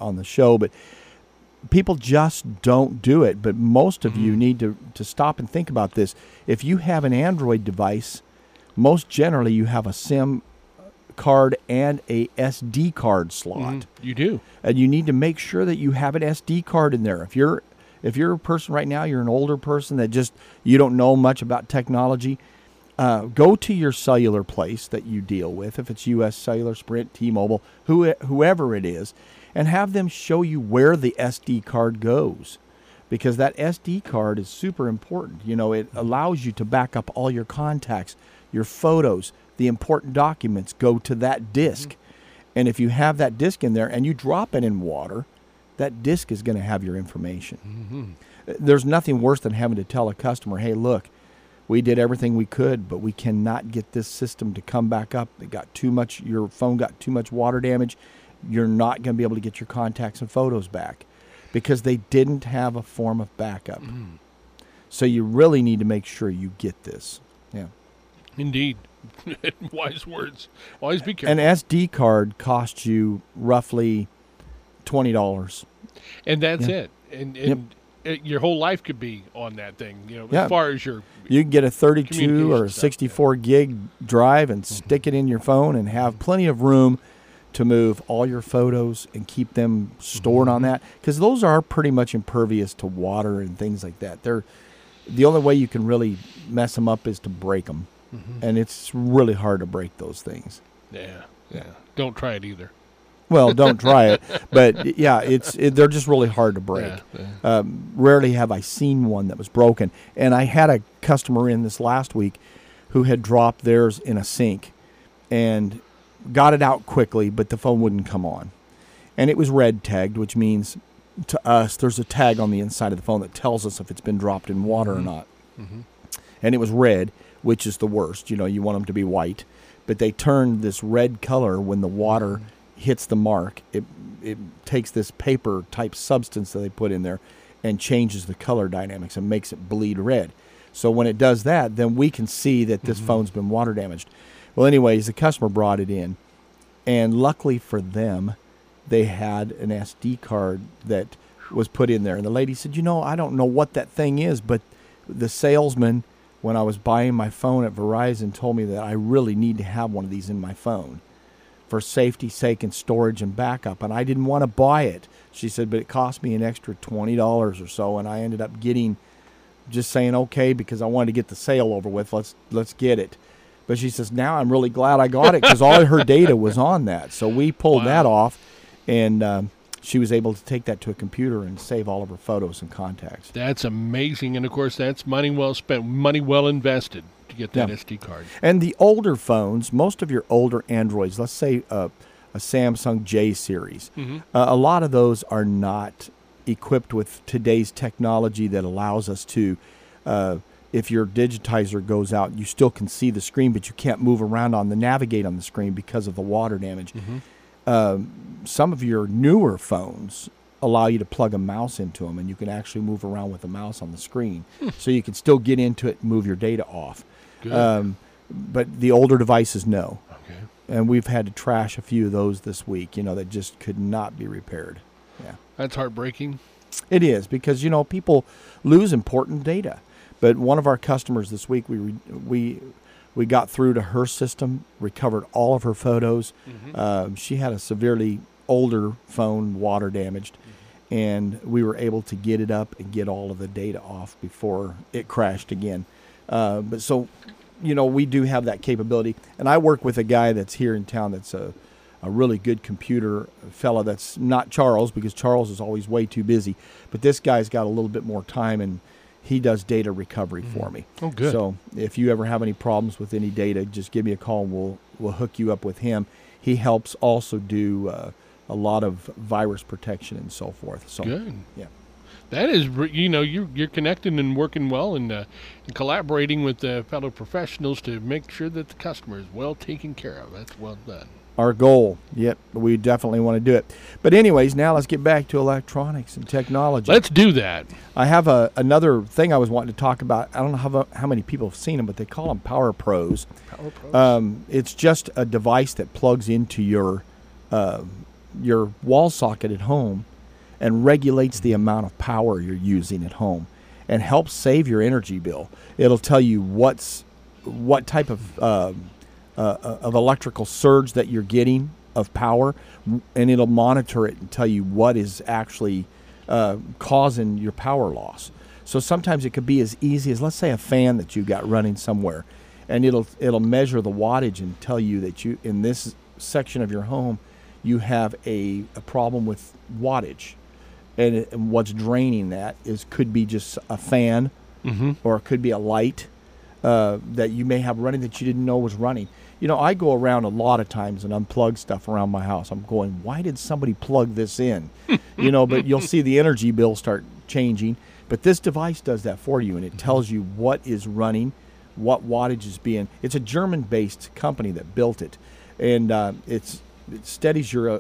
on the show, but people just don't do it. But most of you need to stop and think about this. If you have an Android device, most generally you have a SIM card and a SD card slot. You do. And you need to make sure that you have an SD card in there. If you're a person right now, you're an older person that just, you don't know much about technology, go to your cellular place that you deal with, if it's U.S. Cellular, Sprint, T-Mobile, whoever it is, and have them show you where the SD card goes. Because that SD card is super important. You know, it allows you to back up all your contacts, your photos, the important documents go to that disk. And if you have that disk in there and you drop it in water, that disk is going to have your information. There's nothing worse than having to tell a customer, hey, look, we did everything we could, but we cannot get this system to come back up. It got too much, your phone got too much water damage. You're not going to be able to get your contacts and photos back because they didn't have a form of backup. So you really need to make sure you get this. Yeah. Indeed. Wise words. Always be careful. An SD card costs you roughly $20. And that's it. And your whole life could be on that thing, you know, as far as your you can get a 32 communication or a 64 gig drive and stick it in your phone and have plenty of room to move all your photos and keep them stored on that, because those are pretty much impervious to water and things like that. They're the only way you can really mess them up is to break them. And it's really hard to break those things. Yeah. Don't try it either. Well, don't try it. But, yeah, they're just really hard to break. Rarely have I seen one that was broken. And I had a customer in this last week who had dropped theirs in a sink and got it out quickly, but the phone wouldn't come on. And it was red tagged, which means to us there's a tag on the inside of the phone that tells us if it's been dropped in water or not. And it was red, which is the worst. You know, you want them to be white. But they turn this red color when the water hits the mark. It takes this paper-type substance that they put in there and changes the color dynamics and makes it bleed red. So when it does that, then we can see that this phone's been water damaged. Well, anyways, the customer brought it in. And luckily for them, they had an SD card that was put in there. And the lady said, you know, I don't know what that thing is, but the salesman, when I was buying my phone at Verizon, told me that I really need to have one of these in my phone for safety's sake and storage and backup. And I didn't want to buy it. She said, but it cost me an extra $20 or so. And I ended up just saying, okay, because I wanted to get the sale over with. Let's get it. But she says, now I'm really glad I got it because all her data was on that. So we pulled that off, and she was able to take that to a computer and save all of her photos and contacts. That's amazing. And, of course, that's money well spent, money well invested to get that SD card. And the older phones, most of your older Androids, let's say a Samsung J series, a lot of those are not equipped with today's technology that allows us to, if your digitizer goes out, you still can see the screen, but you can't move around navigate on the screen because of the water damage. Some of your newer phones allow you to plug a mouse into them, and you can actually move around with the mouse on the screen. So you can still get into it and move your data off. But the older devices, no. Okay. And we've had to trash a few of those this week, that just could not be repaired. Yeah. That's heartbreaking. It is, because, people lose important data. But one of our customers this week, we got through to her system, recovered all of her photos. She had a severely older phone, water damaged, and we were able to get it up and get all of the data off before it crashed again. But so, we do have that capability. And I work with a guy that's here in town that's a really good computer fella. That's not Charles, because Charles is always way too busy. But this guy's got a little bit more time, and he does data recovery for me. Oh, good. So if you ever have any problems with any data, just give me a call, and we'll hook you up with him. He helps also do a lot of virus protection and so forth. So good. Yeah. That is, you're connecting and working well and collaborating with fellow professionals to make sure that the customer is well taken care of. That's well done. Our goal. Yep, we definitely want to do it. But anyways, now let's get back to electronics and technology. Let's do that. I have another thing I was wanting to talk about. I don't know how many people have seen them, but they call them Power Pros. Power Pros. It's just a device that plugs into your your wall socket at home and regulates the amount of power you're using at home and helps save your energy bill. It'll tell you what type of electrical surge that you're getting of power, and it'll monitor it and tell you what is actually causing your power loss. So sometimes it could be as easy as, let's say, a fan that you got running somewhere, and it'll measure the wattage and tell you that you, in this section of your home, you have a problem with wattage, and what's draining that could be just a fan, or it could be a light that you may have running that you didn't know was running. You know, I go around a lot of times and unplug stuff around my house. I'm going, why did somebody plug this in? You know, but you'll see the energy bill start changing. But this device does that for you, and it tells you what is running, what wattage is being. It's a German-based company that built it, and it steadies your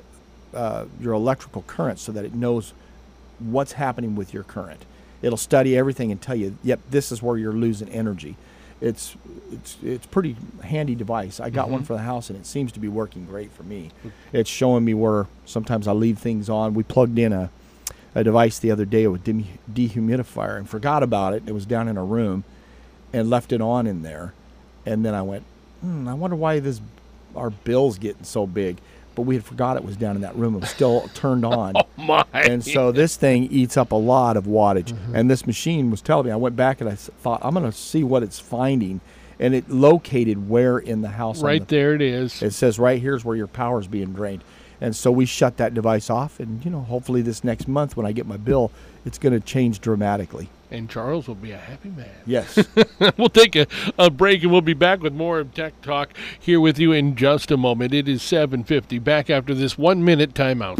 electrical current so that it knows what's happening with your current. It'll study everything and tell you, yep, this is where you're losing energy. It's pretty handy device. I got one for the house, and it seems to be working great for me. It's showing me where sometimes I leave things on. We plugged in a device the other day with dehumidifier and forgot about it. It was down in a room and left it on in there. And then I went, I wonder why our bill's getting so big. But we had forgot it was down in that room. It was still turned on. Oh, my. And so this thing eats up a lot of wattage. And this machine was telling me, I went back and I thought, I'm going to see what it's finding. And it located where in the house. Right there it is. It says right here's where your power is being drained. And so we shut that device off. And, you know, hopefully this next month when I get my bill, it's going to change dramatically. And Charles will be a happy man. Yes. We'll take a break, and we'll be back with more of Tech Talk here with you in just a moment. It is 7:50. Back after this 1-minute timeout.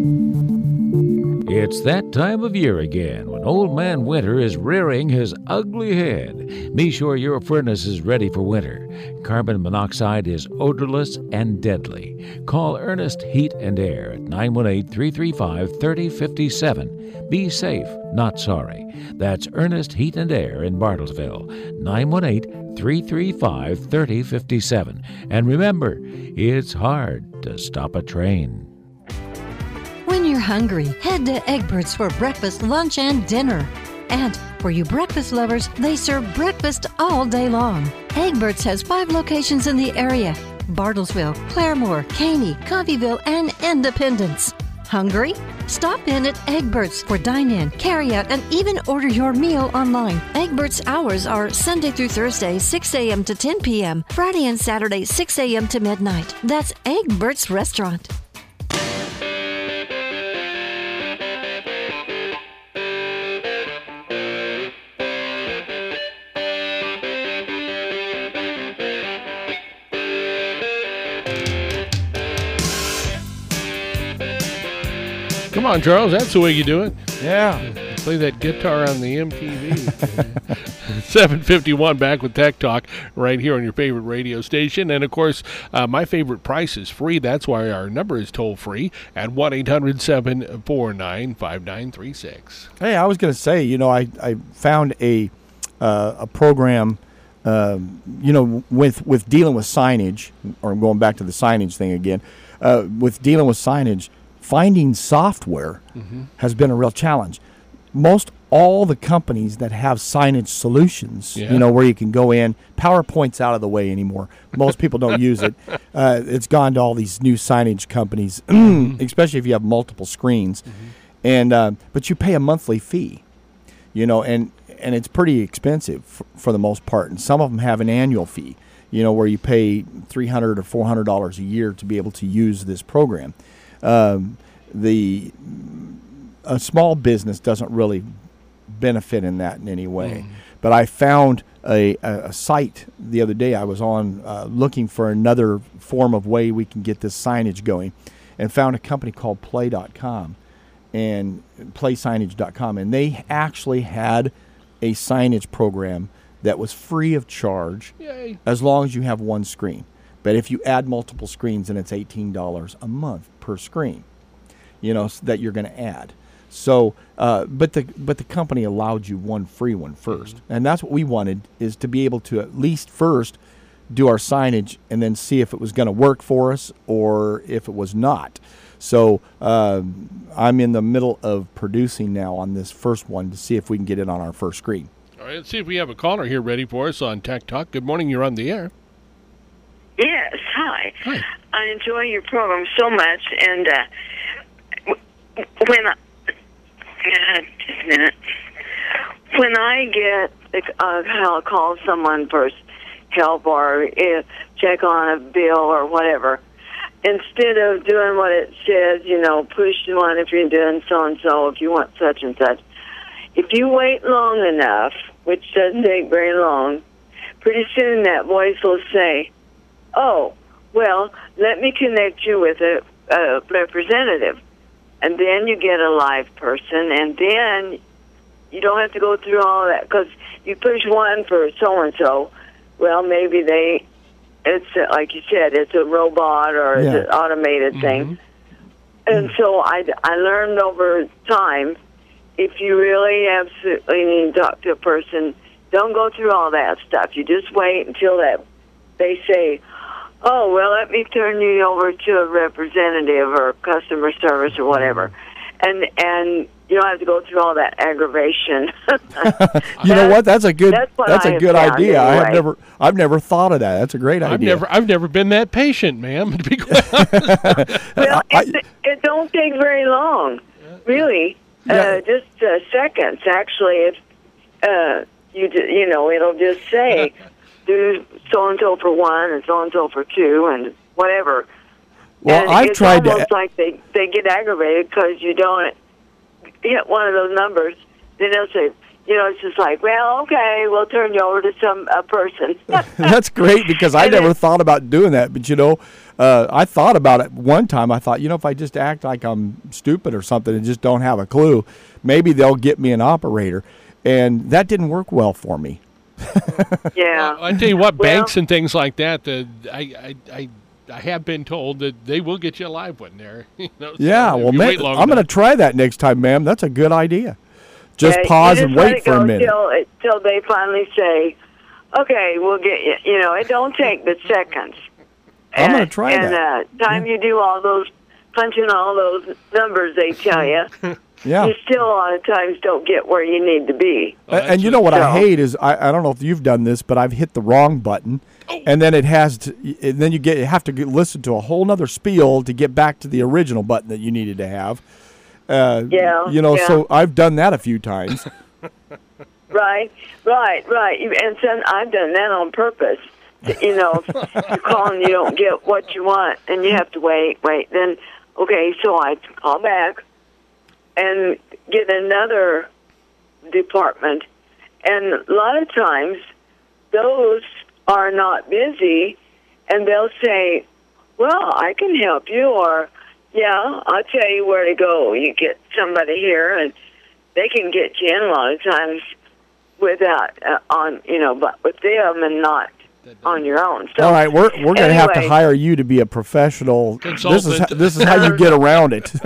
It's that time of year again when Old Man Winter is rearing his ugly head. Be sure your furnace is ready for winter. Carbon monoxide is odorless and deadly. Call Ernest Heat and Air at 918-335-3057. Be safe, not sorry. That's Ernest Heat and Air in Bartlesville, 918-335-3057. And remember, it's hard to stop a train. When you're hungry, head to Egbert's for breakfast, lunch, and dinner. And for you breakfast lovers, they serve breakfast all day long. Egbert's has 5 locations in the area: Bartlesville, Claremore, Caney, Coffeyville, and Independence. Hungry? Stop in at Egbert's for dine-in, carry-out, and even order your meal online. Egbert's hours are Sunday through Thursday, 6 a.m. to 10 p.m., Friday and Saturday, 6 a.m. to midnight. That's Egbert's Restaurant. Come on, Charles. That's the way you do it. Yeah. Play that guitar on the MTV. 7:51 back with Tech Talk right here on your favorite radio station. And, of course, my favorite price is free. That's why our number is toll-free at 1-800-749-5936. Hey, I was going to say, you know, I found a program, you know, with dealing with signage, or I'm going back to the signage thing again, with dealing with signage, finding software has been a real challenge. Most all the companies that have signage solutions, you know, where you can go in, PowerPoint's out of the way anymore. Most people don't use it. It's gone to all these new signage companies, especially if you have multiple screens. And but you pay a monthly fee, you know, and it's pretty expensive for the most part. And some of them have an annual fee, you know, where you pay $300 or $400 a year to be able to use this program. A small business doesn't really benefit in that in any way. But I found a site the other day. I was on looking for another form of way we can get this signage going, and found a company called Play.com and PlaySignage.com, and they actually had a signage program that was free of charge. Yay. As long as you have one screen. But if you add multiple screens, then it's $18 a month per screen, you know, that you're going to add. So, but the company allowed you one free one first, and that's what we wanted, is to be able to at least first do our signage and then see if it was going to work for us or if it was not. So I'm in the middle of producing now on this first one to see if we can get it on our first screen. All right, let's see if we have a caller here ready for us on Tech Talk. Good morning, you're on the air. Yes, hi. Hi. I enjoy your program so much, and when I, just a minute. When I get I'll call someone for help or check on a bill or whatever, instead of doing what it says, push one if you're doing so-and-so, if you want such and such, if you wait long enough, which doesn't take very long, pretty soon that voice will say, oh, well, let me connect you with a representative. And then you get a live person, and then you don't have to go through all that, because you push one for so-and-so, well, maybe it's like you said, it's a robot or it's an automated thing. And so I learned over time, if you really absolutely need to talk to a person, don't go through all that stuff. You just wait until they say, oh, well, let me turn you over to a representative or customer service or whatever. And you don't have to go through all that aggravation. You know what? That's a good idea. Anyway. I've never thought of that. That's a great idea. I've never been that patient, ma'am, to be quite honest. Well, it don't take very long, really. Just seconds, actually. If it'll just say, do so-and-so for one and so-and-so for two and whatever. Well, and I've tried to... It's almost like they get aggravated because you don't hit one of those numbers. Then they'll say, it's just like, well, okay, we'll turn you over to a person. That's great, because I never thought about doing that. But, I thought about it one time. I thought, if I just act like I'm stupid or something and just don't have a clue, maybe they'll get me an operator. And that didn't work well for me. Yeah. I tell you what, banks and things like that, I have been told that they will get you a live one there. Yeah, well, I'm going to try that next time, ma'am. That's a good idea. Just pause and wait for a minute. Till they finally say, okay, we'll get you. It don't take but seconds. I'm going to try that. And time you do punching all those numbers they tell you, yeah. You still a lot of times don't get where you need to be. And you know what I hate is, I don't know if you've done this, but I've hit the wrong button. And then it has to. And then you have to listen to a whole nother spiel to get back to the original button that you needed to have. So I've done that a few times. Right. And so I've done that on purpose. If you call and you don't get what you want, and you have to wait. Then, okay, so I call back and get another department. And a lot of times, those are not busy, and they'll say, well, I can help you, or, yeah, I'll tell you where to go. You get somebody here, and they can get you in a lot of times without, but with them and not on your own. So, all right, we're going to have to hire you to be a professional consultant. This is how you get around it.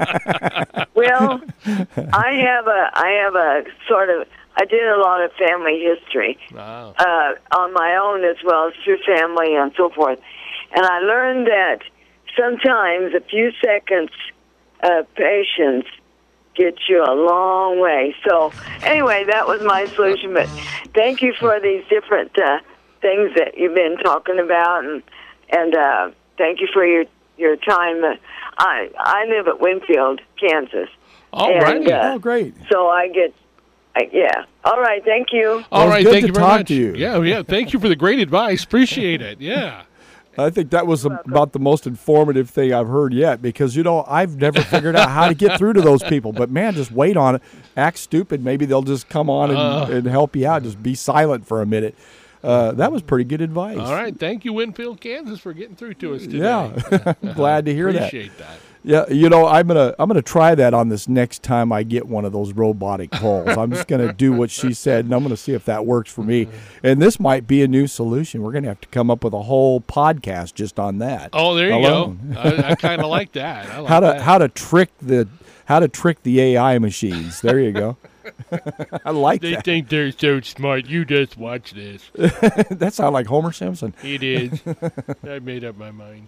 Well, I have a sort of, I did a lot of family history on my own as well as through family and so forth. And I learned that sometimes a few seconds of patience gets you a long way. So anyway, that was my solution. But thank you for these different things that you've been talking about, and thank you for your time. I live at Winfield, Kansas. All right. Great. So I get, yeah. All right. Thank you. All right. Good thank to you very talk much. to you. Yeah. Thank you for the great advice. Appreciate it. Yeah. I think that was about the most informative thing I've heard yet, because, I've never figured out how to get through to those people. But, man, just wait on it. Act stupid. Maybe they'll just come on and help you out. Just be silent for a minute. That was pretty good advice. All right. Thank you, Winfield, Kansas, for getting through to us today. Yeah. Glad to hear that. Appreciate that. Yeah, I'm gonna try that on this next time I get one of those robotic calls. I'm just gonna do what she said, and I'm gonna see if that works for me. And this might be a new solution. We're gonna have to come up with a whole podcast just on that. Oh, there you go. I kind of like that. How to trick the AI machines. There you go. I like They that. think they're so smart. You just watch this. That sounds like Homer Simpson. It is. I made up my mind.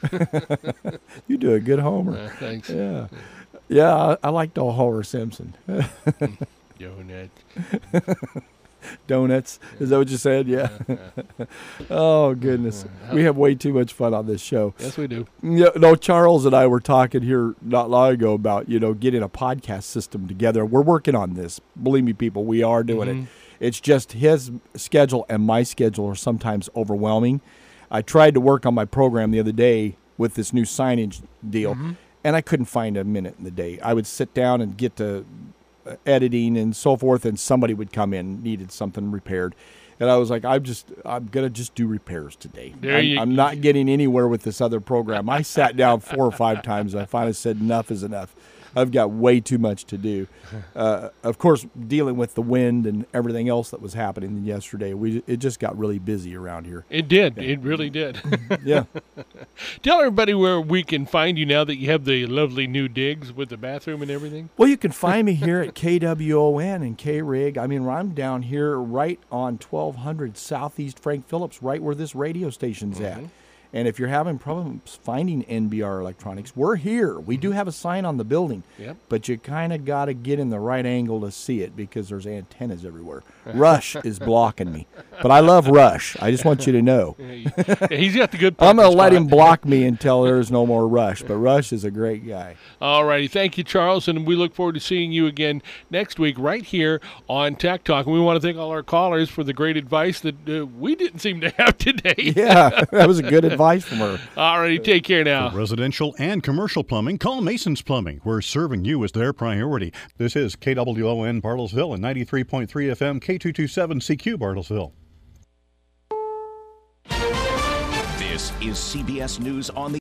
You do a good Homer. Thanks. Yeah. Yeah, I liked old Homer Simpson. Donut. Donuts. Is that what you said? Yeah. Oh, goodness. We have way too much fun on this show. Yes, we do. Yeah, no, Charles and I were talking here not long ago about, getting a podcast system together. We're working on this. Believe me, people, we are doing it. It's just his schedule and my schedule are sometimes overwhelming. I tried to work on my program the other day with this new signage deal, and I couldn't find a minute in the day. I would sit down and get to editing and so forth, and somebody would come in, needed something repaired. And I was like, I'm going to just do repairs today. I'm not getting anywhere with this other program. I sat down 4 or 5 times. And I finally said, enough is enough. I've got way too much to do. Of course, dealing with the wind and everything else that was happening yesterday, it just got really busy around here. It did. Yeah. It really did. Yeah. Tell everybody where we can find you now that you have the lovely new digs with the bathroom and everything. Well, you can find me here at KWON and K-Rig. I mean, I'm down here right on 1200 Southeast Frank Phillips, right where this radio station's at. And if you're having problems finding NBR Electronics, we're here. We do have a sign on the building, but you kind of got to get in the right angle to see it because there's antennas everywhere. Rush is blocking me, but I love Rush. I just want you to know. He's got the good I'm going to let him block me until there's no more Rush, but Rush is a great guy. All righty. Thank you, Charles, and we look forward to seeing you again next week right here on Tech Talk. And we want to thank all our callers for the great advice that we didn't seem to have today. Yeah, that was a good advice from her. All righty. Take care now. For residential and commercial plumbing, call Mason's Plumbing. We're serving you as their priority. This is KWON Bartlesville and 93.3 FM K227CQ Bartlesville. This is CBS News on the